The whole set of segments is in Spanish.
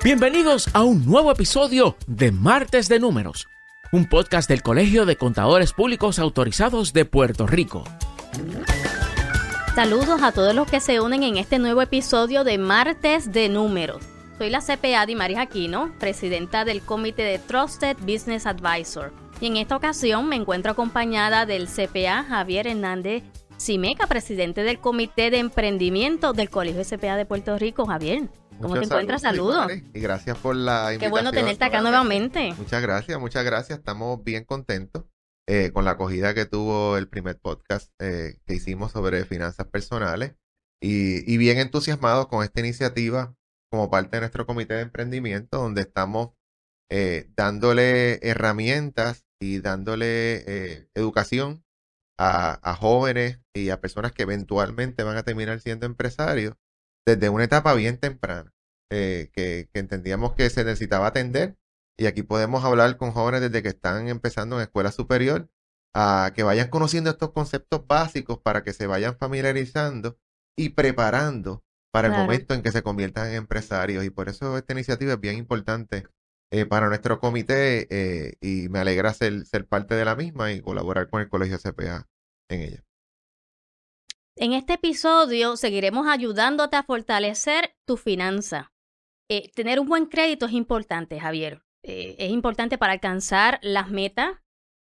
Bienvenidos a un nuevo episodio de Martes de Números, un podcast del Colegio de Contadores Públicos Autorizados de Puerto Rico. Saludos a todos los que se unen en este nuevo episodio de Martes de Números. Soy la CPA Dimaris Aquino, presidenta del Comité de Trusted Business Advisor. Y en esta ocasión me encuentro acompañada del CPA Javier Hernández Simeca, presidente del Comité de Emprendimiento del Colegio de CPA de Puerto Rico. Javier, ¿cómo te encuentras? Saludos. Y gracias por la invitación. Qué bueno tenerte acá nuevamente. Muchas gracias. Estamos bien contentos con la acogida que tuvo el primer podcast que hicimos sobre finanzas personales y bien entusiasmados con esta iniciativa como parte de nuestro comité de emprendimiento, donde estamos dándole herramientas y dándole educación a jóvenes y a personas que eventualmente van a terminar siendo empresarios desde una etapa bien temprana, que entendíamos que se necesitaba atender. Y aquí podemos hablar con jóvenes desde que están empezando en escuela superior, a que vayan conociendo estos conceptos básicos para que se vayan familiarizando y preparando para el momento en que se conviertan en empresarios. Y por eso esta iniciativa es bien importante para nuestro comité y me alegra ser parte de la misma y colaborar con el Colegio CPA en ella. En este episodio seguiremos ayudándote a fortalecer tu finanza. Tener un buen crédito es importante, Javier. Es importante para alcanzar las metas,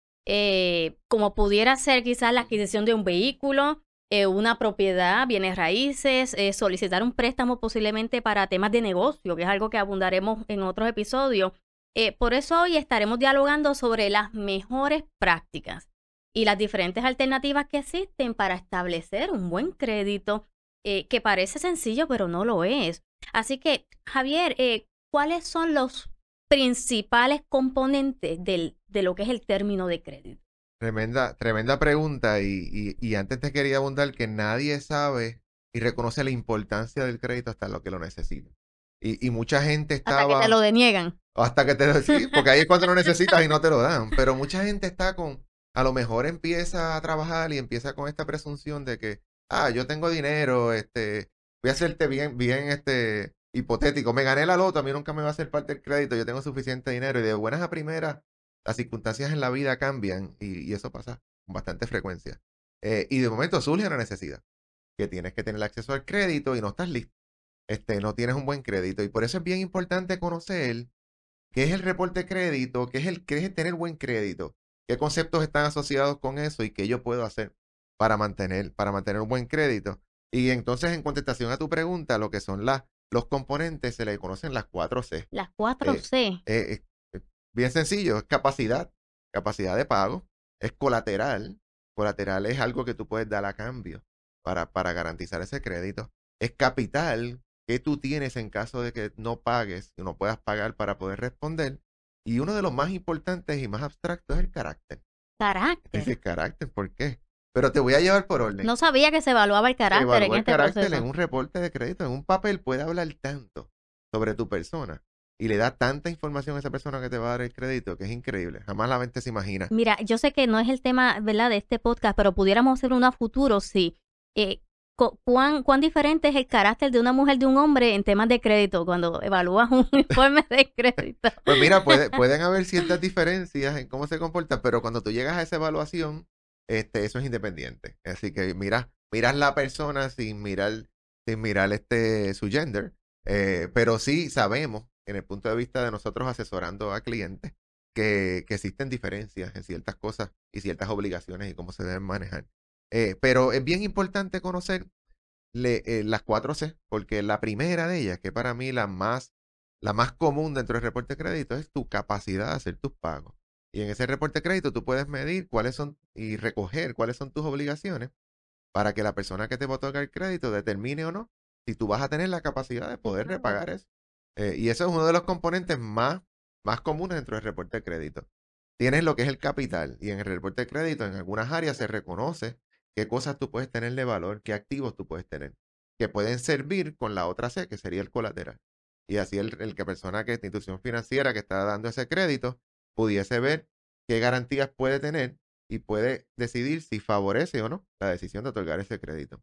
como pudiera ser quizás la adquisición de un vehículo, una propiedad, bienes raíces, solicitar un préstamo posiblemente para temas de negocio, que es algo que abundaremos en otros episodios. Por eso hoy estaremos dialogando sobre las mejores prácticas y las diferentes alternativas que existen para establecer un buen crédito, que parece sencillo, pero no lo es. Así que, Javier, ¿cuáles son los principales componentes de lo que es el término de crédito? Tremenda pregunta y antes te quería abundar que nadie sabe y reconoce la importancia del crédito hasta lo que lo necesita. Y mucha gente estaba... Hasta que te lo deniegan. Hasta que te lo... Sí, porque ahí es cuando lo necesitas y no te lo dan. Pero mucha gente está con... A lo mejor empieza a trabajar y empieza con esta presunción de que, yo tengo dinero, voy a hacerte bien, hipotético. Me gané la loto, a mí nunca me va a hacer parte del crédito, yo tengo suficiente dinero y de buenas a primeras las circunstancias en la vida cambian y eso pasa con bastante frecuencia. Y de momento surge una necesidad, que tienes que tener acceso al crédito y no estás listo. No tienes un buen crédito y por eso es bien importante conocer qué es el reporte de crédito, qué es tener buen crédito, qué conceptos están asociados con eso y qué yo puedo hacer para mantener un buen crédito. Y entonces, en contestación a tu pregunta, lo que son los componentes se le conocen las 4C. Las 4C. Bien sencillo, es capacidad de pago, es colateral. Colateral es algo que tú puedes dar a cambio para garantizar ese crédito. Es capital que tú tienes en caso de que no pagues y no puedas pagar para poder responder. Y uno de los más importantes y más abstractos es el carácter. ¿Carácter? Es el carácter, ¿por qué? Pero te voy a llevar por orden. No sabía que se evaluaba el carácter en este proceso. En un reporte de crédito, en un papel puede hablar tanto sobre tu persona y le da tanta información a esa persona que te va a dar el crédito que es increíble. Jamás la mente se imagina. Mira, yo sé que no es el tema, ¿verdad?, de este podcast, pero pudiéramos hacer uno a futuro, sí. ¿Cuán diferente es el carácter de una mujer de un hombre en temas de crédito cuando evalúas un informe de crédito? Pues mira, pueden haber ciertas diferencias en cómo se comporta, pero cuando tú llegas a esa evaluación, eso es independiente. Así que miras la persona sin mirar su gender, pero sí sabemos, en el punto de vista de nosotros asesorando a clientes, que existen diferencias en ciertas cosas y ciertas obligaciones y cómo se deben manejar. Pero es bien importante conocer las 4C, porque la primera de ellas, que para mí la más común dentro del reporte de crédito, es tu capacidad de hacer tus pagos. Y en ese reporte de crédito tú puedes medir cuáles son y recoger cuáles son tus obligaciones para que la persona que te va a otorgar el crédito determine o no si tú vas a tener la capacidad de poder repagar eso. Y eso es uno de los componentes más comunes dentro del reporte de crédito. Tienes lo que es el capital y en el reporte de crédito en algunas áreas se reconoce qué cosas tú puedes tener de valor, qué activos tú puedes tener, que pueden servir con la otra C, que sería el colateral. Y así esta institución financiera que está dando ese crédito pudiese ver qué garantías puede tener y puede decidir si favorece o no la decisión de otorgar ese crédito.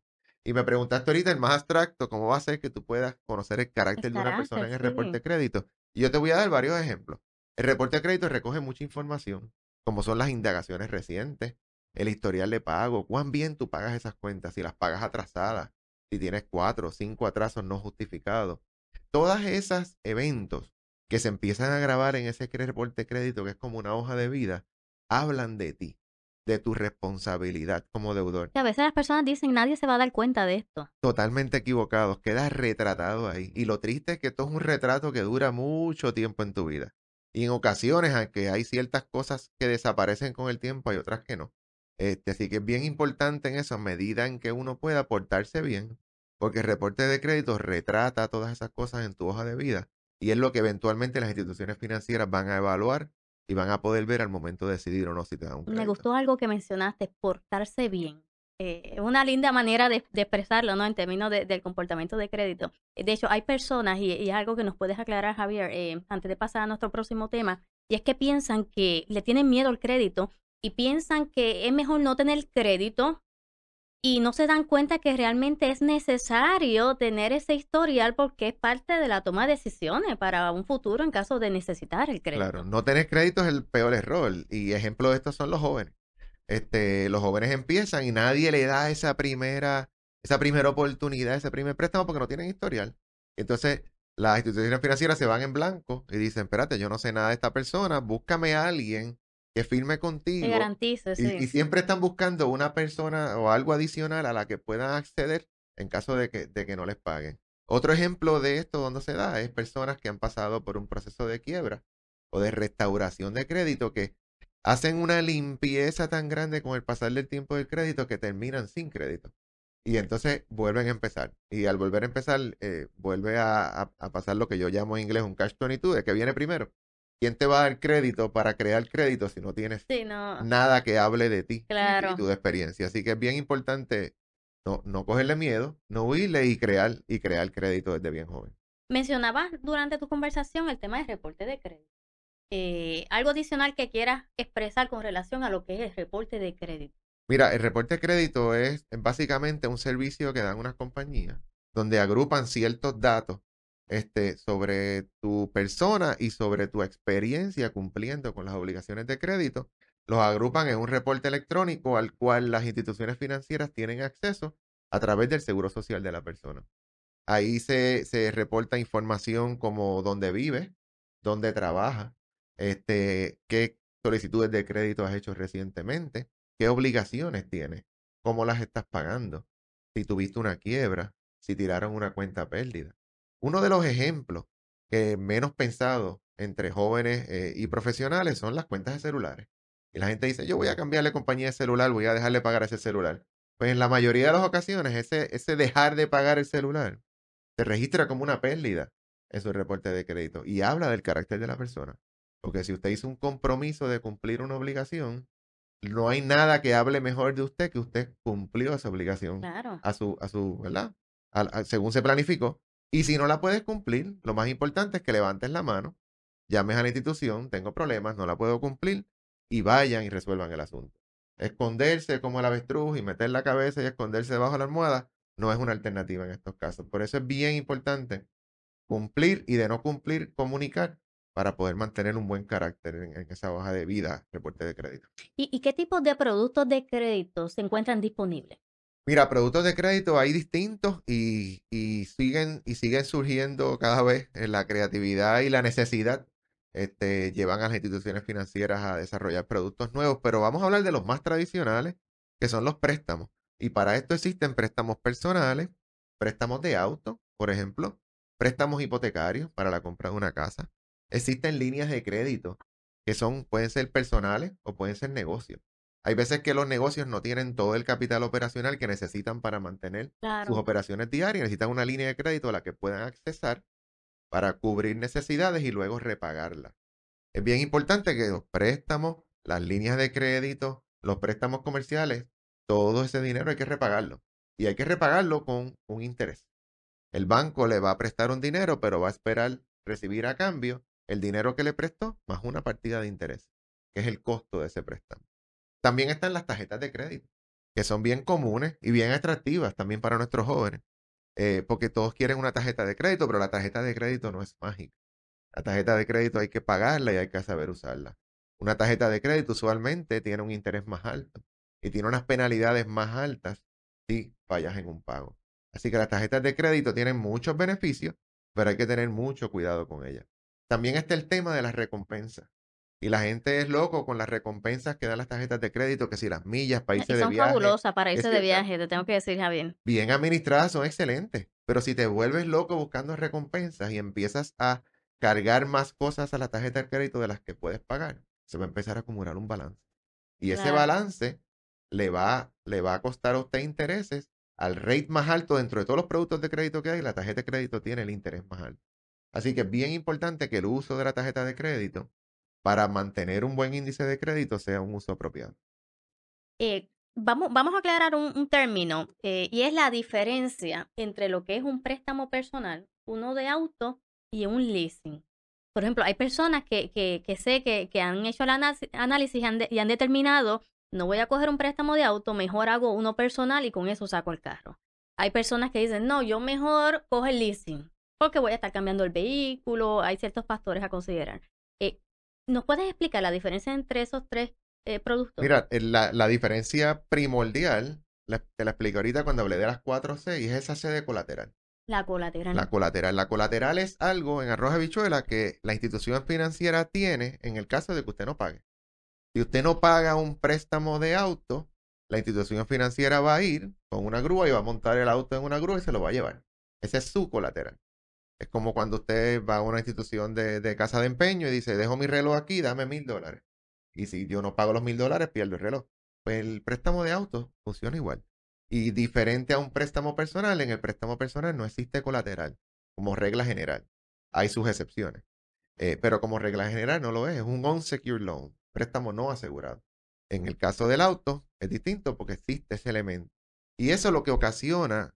Y me preguntaste ahorita el más abstracto, ¿cómo va a ser que tú puedas conocer el El carácter de una persona carácter, en el reporte sí. de crédito? Y yo te voy a dar varios ejemplos. El reporte de crédito recoge mucha información, como son las indagaciones recientes, el historial de pago, cuán bien tú pagas esas cuentas, si las pagas atrasadas, si tienes 4 o 5 atrasos no justificados. Todos esos eventos que se empiezan a grabar en ese reporte de crédito, que es como una hoja de vida, hablan de ti, de tu responsabilidad como deudor. Y a veces las personas dicen, nadie se va a dar cuenta de esto. Totalmente equivocados, quedas retratado ahí. Y lo triste es que esto es un retrato que dura mucho tiempo en tu vida. Y en ocasiones, aunque hay ciertas cosas que desaparecen con el tiempo, hay otras que no. Así que es bien importante en eso, medida en que uno pueda portarse bien, porque el reporte de crédito retrata todas esas cosas en tu hoja de vida. Y es lo que eventualmente las instituciones financieras van a evaluar y van a poder ver al momento de decidir o no si te dan un Me crédito. gustó algo que mencionaste, portarse bien. Es una linda manera de expresarlo, ¿no? En términos del comportamiento de crédito. De hecho, hay personas, y es algo que nos puedes aclarar, Javier, antes de pasar a nuestro próximo tema, y es que piensan que le tienen miedo al crédito y piensan que es mejor no tener crédito y no se dan cuenta que realmente es necesario tener ese historial porque es parte de la toma de decisiones para un futuro en caso de necesitar el Claro, crédito. no tener crédito es el peor error. Y ejemplo de esto son los jóvenes. Los jóvenes empiezan y nadie le da esa primera oportunidad, ese primer préstamo porque no tienen historial. Entonces, las instituciones financieras se van en blanco y dicen, espérate, yo no sé nada de esta persona, búscame a alguien que firme Te contigo. garantice, Y sí. siempre están buscando una persona o algo adicional a la que puedan acceder en caso de que no les paguen. Otro ejemplo de esto donde se da es personas que han pasado por un proceso de quiebra o de restauración de crédito que hacen una limpieza tan grande con el pasar del tiempo del crédito que terminan sin crédito. Y entonces vuelven a empezar. Y al volver a empezar, vuelve a pasar lo que yo llamo en inglés un catch-22, de que viene primero. ¿Quién te va a dar crédito para crear crédito si no tienes Sí, no, nada que hable de ti y claro. tu experiencia? Así que es bien importante no cogerle miedo, no huirle y crear crédito desde bien joven. Mencionabas durante tu conversación el tema del reporte de crédito. Algo adicional que quieras expresar con relación a lo que es el reporte de crédito. Mira, el reporte de crédito es básicamente un servicio que dan unas compañías donde agrupan ciertos datos sobre tu persona y sobre tu experiencia cumpliendo con las obligaciones de crédito. Los agrupan en un reporte electrónico al cual las instituciones financieras tienen acceso a través del seguro social de la persona. Ahí se reporta información como dónde vive, dónde trabaja, qué solicitudes de crédito has hecho recientemente, qué obligaciones tienes, cómo las estás pagando, si tuviste una quiebra, si tiraron una cuenta pérdida. Uno de los ejemplos que menos pensado entre jóvenes y profesionales son las cuentas de celulares. Y la gente dice, yo voy a cambiarle compañía de celular, voy a dejarle pagar ese celular. Pues en la mayoría de las ocasiones, ese dejar de pagar el celular se registra como una pérdida en su reporte de crédito y habla del carácter de la persona. Porque si usted hizo un compromiso de cumplir una obligación, no hay nada que hable mejor de usted que usted cumplió esa obligación Claro. ¿verdad? Según se planificó. Y si no la puedes cumplir, lo más importante es que levantes la mano, llames a la institución, tengo problemas, no la puedo cumplir, y vayan y resuelvan el asunto. Esconderse como el avestruz y meter la cabeza y esconderse debajo de la almohada no es una alternativa en estos casos. Por eso es bien importante cumplir y de no cumplir, comunicar para poder mantener un buen carácter en esa hoja de vida, reporte de crédito. ¿Y qué tipos de productos de crédito se encuentran disponibles? Mira, productos de crédito hay distintos y siguen surgiendo cada vez en la creatividad y la necesidad. Llevan a las instituciones financieras a desarrollar productos nuevos, pero vamos a hablar de los más tradicionales, que son los préstamos. Y para esto existen préstamos personales, préstamos de auto, por ejemplo, préstamos hipotecarios para la compra de una casa. Existen líneas de crédito pueden ser personales o pueden ser negocios. Hay veces que los negocios no tienen todo el capital operacional que necesitan para mantener sus Claro. operaciones diarias. Necesitan una línea de crédito a la que puedan accesar para cubrir necesidades y luego repagarlas. Es bien importante que los préstamos, las líneas de crédito, los préstamos comerciales, todo ese dinero hay que repagarlo. Y hay que repagarlo con un interés. El banco le va a prestar un dinero, pero va a esperar recibir a cambio el dinero que le prestó más una partida de interés, que es el costo de ese préstamo. También están las tarjetas de crédito. que son bien comunes y bien atractivas también para nuestros jóvenes, porque todos quieren una tarjeta de crédito, pero la tarjeta de crédito no es mágica. La tarjeta de crédito hay que pagarla y hay que saber usarla. Una tarjeta de crédito usualmente tiene un interés más alto y tiene unas penalidades más altas si fallas en un pago. Así que las tarjetas de crédito tienen muchos beneficios, pero hay que tener mucho cuidado con ellas. También está el tema de las recompensas. Y la gente es loco con las recompensas que dan las tarjetas de crédito, que si las millas para irse Y de son viaje, fabulosas para que irse si de estas viaje, te tengo que decir, Javier. bien administradas son excelentes. Pero si te vuelves loco buscando recompensas y empiezas a cargar más cosas a la tarjeta de crédito de las que puedes pagar, se va a empezar a acumular un balance. Y ese Claro. balance le va a costar a usted intereses al rate más alto dentro de todos los productos de crédito que hay. La tarjeta de crédito tiene el interés más alto. Así que es bien importante que el uso de la tarjeta de crédito para mantener un buen índice de crédito sea un uso apropiado. Vamos a aclarar un término, y es la diferencia entre lo que es un préstamo personal, uno de auto y un leasing. Por ejemplo, hay personas que sé que han hecho el análisis y han determinado, no voy a coger un préstamo de auto, mejor hago uno personal y con eso saco el carro. Hay personas que dicen, no, yo mejor cojo el leasing, porque voy a estar cambiando el vehículo, hay ciertos factores a considerar. ¿Nos puedes explicar la diferencia entre esos tres productos? Mira, la diferencia primordial, te la explico ahorita cuando hablé de las 4C, y es esa C de colateral. La colateral. La colateral. La colateral es algo en arroz habichuela que la institución financiera tiene en el caso de que usted no pague. Si usted no paga un préstamo de auto, la institución financiera va a ir con una grúa y va a montar el auto en una grúa y se lo va a llevar. Ese es su colateral. Es como cuando usted va a una institución de casa de empeño y dice, dejo mi reloj aquí, dame $1,000. Y si yo no pago los $1,000, pierdo el reloj. Pues el préstamo de auto funciona igual. Y diferente a un préstamo personal, en el préstamo personal no existe colateral como regla general. Hay sus excepciones. Pero como regla general no lo es. Es un unsecured loan, préstamo no asegurado. En el caso del auto es distinto porque existe ese elemento. Y eso lo que ocasiona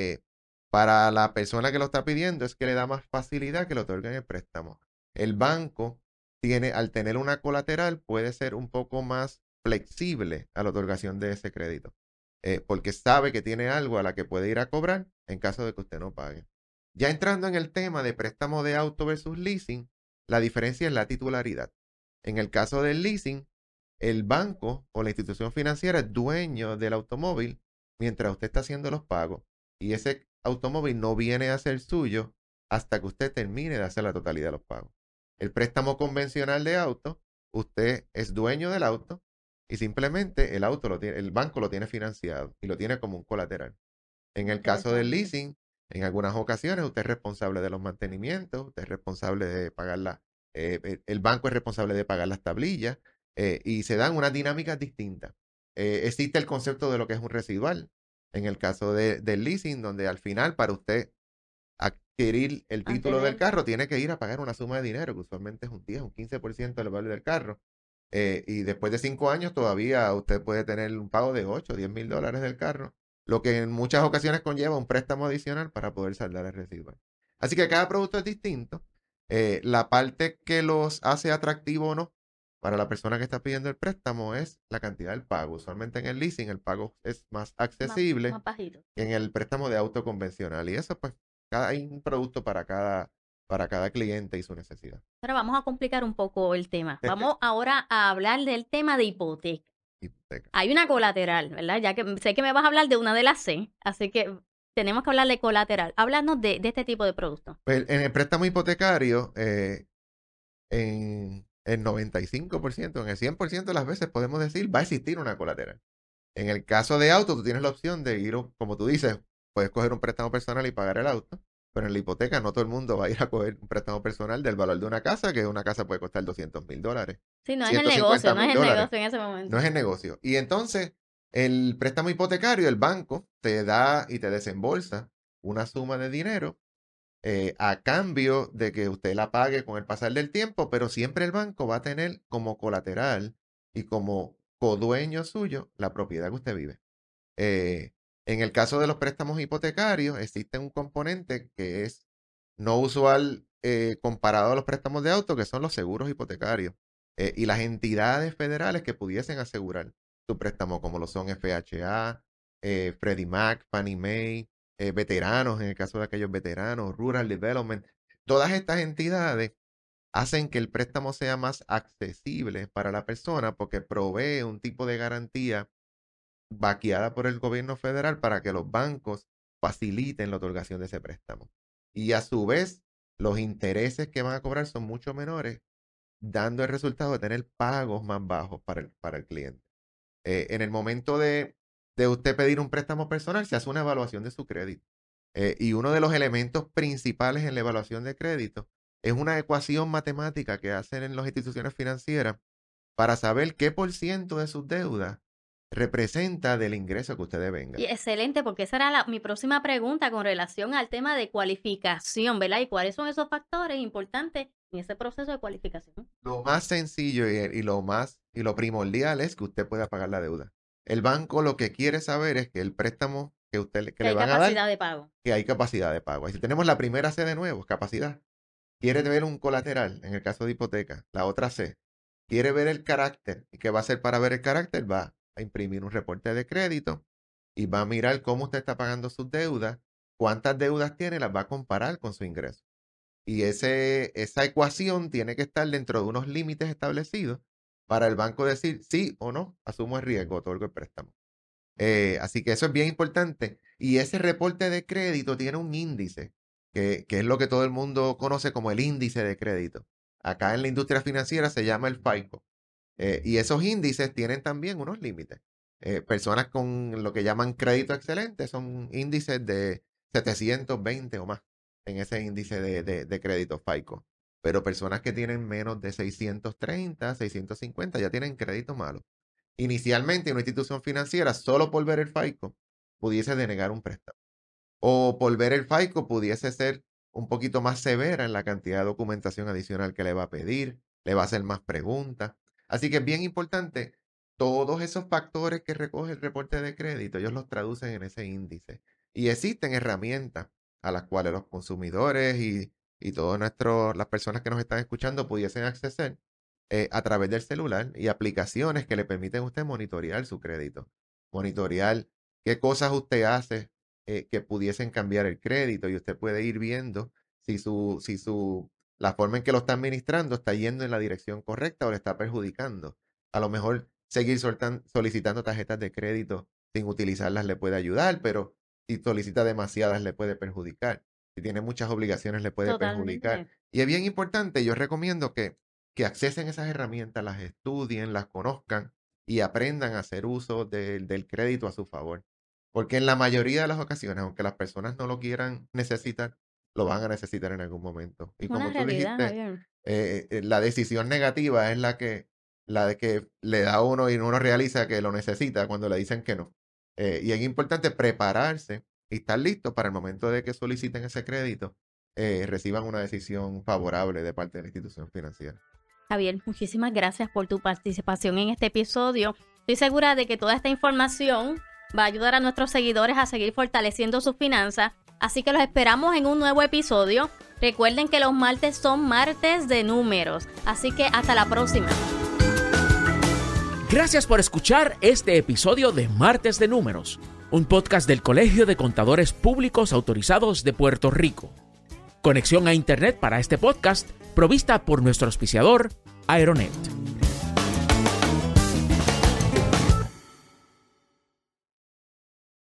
para la persona que lo está pidiendo es que le da más facilidad que le otorguen el préstamo. El banco tiene, al tener una colateral, puede ser un poco más flexible a la otorgación de ese crédito, porque sabe que tiene algo a la que puede ir a cobrar en caso de que usted no pague. Ya entrando en el tema de préstamo de auto versus leasing, la diferencia es la titularidad. En el caso del leasing, el banco o la institución financiera es dueño del automóvil mientras usted está haciendo los pagos, y ese automóvil no viene a ser suyo hasta que usted termine de hacer la totalidad de los pagos. El préstamo convencional de auto, usted es dueño del auto y simplemente el banco lo tiene financiado y lo tiene como un colateral. En el caso del leasing, en algunas ocasiones usted es responsable de los mantenimientos, usted es responsable de pagar el banco es responsable de pagar las tablillas, y se dan unas dinámicas distintas. Existe el concepto de lo que es un residual. En el caso del leasing, donde al final para usted adquirir el título del carro, tiene que ir a pagar una suma de dinero, que usualmente es un 10, un 15% del valor del carro. Y después de 5 años todavía usted puede tener un pago de 8 o 10 mil dólares del carro, lo que en muchas ocasiones conlleva un préstamo adicional para poder saldar el residual. Así que cada producto es distinto. La parte que los hace atractivo o no para la persona que está pidiendo el préstamo es la cantidad del pago. Usualmente en el leasing el pago es más accesible que en el préstamo de auto convencional. Y eso pues hay un producto para cada cliente y su necesidad. Ahora vamos a complicar un poco el tema. Vamos ahora a hablar del tema de hipoteca. Hay una colateral, ¿verdad? Ya que sé que me vas a hablar de una de las C, así que tenemos que hablar de colateral. Háblanos de este tipo de productos. Pues en el préstamo hipotecario, en el 95%, en el 100% de las veces podemos decir, va a existir una colateral. En el caso de auto, tú tienes la opción de ir, como tú dices, puedes coger un préstamo personal y pagar el auto, pero en la hipoteca no todo el mundo va a ir a coger un préstamo personal del valor de una casa, que una casa puede costar $200,000. Sí, no es el negocio, no es el negocio en ese momento. No es el negocio. Y entonces, el préstamo hipotecario, el banco te da y te desembolsa una suma de dinero a cambio de que usted la pague con el pasar del tiempo, pero siempre el banco va a tener como colateral y como codueño suyo la propiedad que usted vive. En el caso de los préstamos hipotecarios, existe un componente que es no usual comparado a los préstamos de auto, que son los seguros hipotecarios y las entidades federales que pudiesen asegurar su préstamo, como lo son FHA, Freddie Mac, Fannie Mae, veteranos, en el caso de aquellos veteranos, Rural Development. Todas estas entidades hacen que el préstamo sea más accesible para la persona porque provee un tipo de garantía baqueada por el gobierno federal para que los bancos faciliten la otorgación de ese préstamo. Y a su vez, los intereses que van a cobrar son mucho menores, dando el resultado de tener pagos más bajos para el cliente. En el momento de usted pedir un préstamo personal, se hace una evaluación de su crédito. Y uno de los elementos principales en la evaluación de crédito es una ecuación matemática que hacen en las instituciones financieras para saber qué por ciento de sus deudas representa del ingreso que usted devenga. Y excelente, porque esa era mi próxima pregunta con relación al tema de cualificación, ¿verdad? ¿Y cuáles son esos factores importantes en ese proceso de cualificación? Lo más sencillo y lo primordial es que usted pueda pagar la deuda. El banco lo que quiere saber es que el préstamo que le van a dar, capacidad de pago. que hay capacidad de pago. Y si tenemos la primera C de nuevo, capacidad. Quiere ver un colateral, en el caso de hipoteca. La otra C. Quiere ver el carácter. ¿Y qué va a hacer para ver el carácter? Va a imprimir un reporte de crédito y va a mirar cómo usted está pagando sus deudas, cuántas deudas tiene, las va a comparar con su ingreso. Y esa ecuación tiene que estar dentro de unos límites establecidos para el banco decir sí o no, asumo el riesgo, otorgo el préstamo. Así que eso es bien importante. Y ese reporte de crédito tiene un índice, que es lo que todo el mundo conoce como el índice de crédito. Acá en la industria financiera se llama el FICO. Y esos índices tienen también unos límites. Personas con lo que llaman crédito excelente son índices de 720 o más en ese índice de crédito FICO. Pero personas que tienen menos de 630, 650 ya tienen crédito malo. Inicialmente, una institución financiera, solo por ver el FICO, pudiese denegar un préstamo. O por ver el FICO, pudiese ser un poquito más severa en la cantidad de documentación adicional que le va a pedir, le va a hacer más preguntas. Así que es bien importante, todos esos factores que recoge el reporte de crédito, ellos los traducen en ese índice. Y existen herramientas a las cuales los consumidores y todas las personas que nos están escuchando pudiesen acceder a través del celular y aplicaciones que le permiten a usted monitorear su crédito, monitorear qué cosas usted hace que pudiesen cambiar el crédito y usted puede ir viendo si la forma en que lo está administrando está yendo en la dirección correcta o le está perjudicando. A lo mejor seguir solicitando tarjetas de crédito sin utilizarlas le puede ayudar, pero si solicita demasiadas le puede perjudicar. Si tiene muchas obligaciones le puede perjudicar. Y es bien importante, yo recomiendo que accesen esas herramientas, las estudien, las conozcan y aprendan a hacer uso del crédito a su favor. Porque en la mayoría de las ocasiones, aunque las personas no lo quieran necesitar, lo van a necesitar en algún momento. Y como tú dijiste, la decisión negativa es la de que le da a uno y uno realiza que lo necesita cuando le dicen que no. Y es importante prepararse y estar listo para el momento de que soliciten ese crédito, reciban una decisión favorable de parte de la institución financiera. Javier, muchísimas gracias por tu participación en este episodio. Estoy segura de que toda esta información va a ayudar a nuestros seguidores a seguir fortaleciendo sus finanzas, así que los esperamos en un nuevo episodio. Recuerden que los martes son martes de números, así que hasta la próxima. Gracias por escuchar este episodio de Martes de Números, un podcast del Colegio de Contadores Públicos Autorizados de Puerto Rico. Conexión a Internet para este podcast provista por nuestro auspiciador, Aeronet.